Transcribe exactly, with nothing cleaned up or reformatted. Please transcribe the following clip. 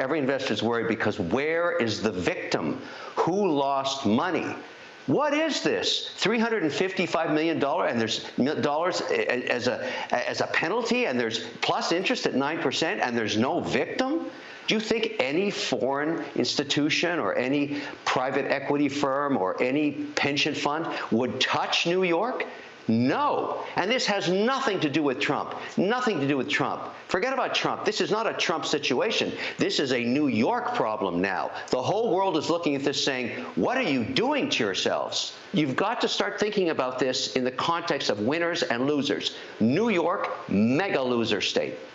every investor is worried because where is the victim? Who lost money? What is this? three hundred fifty-five million dollars, and there's dollars as a as a penalty, and there's plus interest at nine percent, and there's no victim? Do you think any foreign institution or any private equity firm or any pension fund would touch New York? No. And this has nothing to do with Trump. Nothing to do with Trump. Forget about Trump. This is not a Trump situation. This is a New York problem now. The whole world is looking at this saying, what are you doing to yourselves? You've got to start thinking about this in the context of winners and losers. New York, mega loser state.